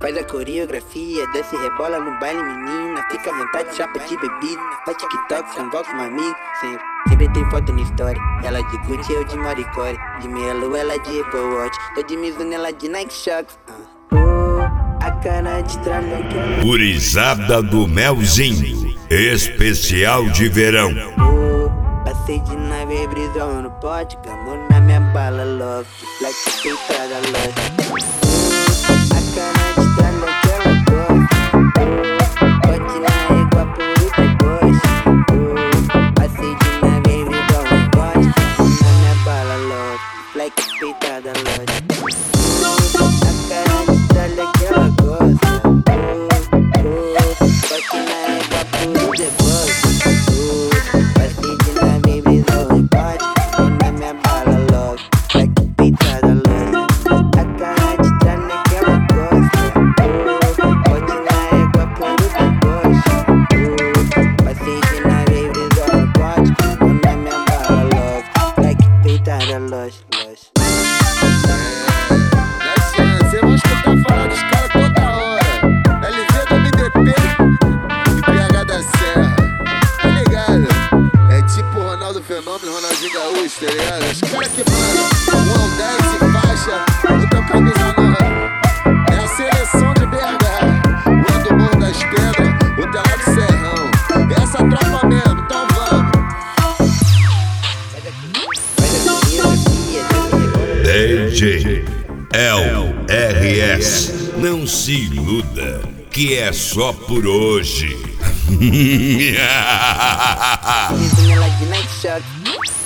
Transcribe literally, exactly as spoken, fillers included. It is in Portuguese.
Faz a coreografia, desce e rebola no baile, menina. Fica à vontade, chapa de bebida. Faz TikTok, samba com um amigo. Sempre, sempre tem foto na história. Ela de Gucci, eu de Maricore. De meia lua, ela de Apple Watch. Tô de Mizuno, ela de Nike Shox. uh. Oh, a cara de trás daquela. Gurizada do Melzinho, especial de verão. Oh, passei de nave, brisão no pote. Gamou na minha bala, love. Like peitada, love. A cara de trás daquela gosta. Bote na égua por depois. Oh, passei de nave, brisão no pote. Gamou na minha bala, love. Like peitada, love. A cara de trás daquela gosta. Oh, bote na égua por depois. Oh, passei de nave, brisão no pote. Gamou na minha bala, love. Like peitada, love. A cara de trás daquela gosta. Oh, bote na égua por depois. Oh, passei de nave, brisão no pote. Gamou na minha bala, love. Like peitada, love. Você vai escutar falar dos caras toda hora. L V do M D P e P H da Serra. Tá ligado? É tipo Ronaldo Fenômeno, Ronaldinho Gaúcho, tá ligado? Os caras que mandam um ao dez e faixa, outra camisa nova. É a seleção de B H. Um é do Morro das Pedras, outro é lá do Serrão. É essa tropa mesmo, então vamos. D J L R S, não se iluda, que é só por hoje. Mizuno, ela de Nike Shox.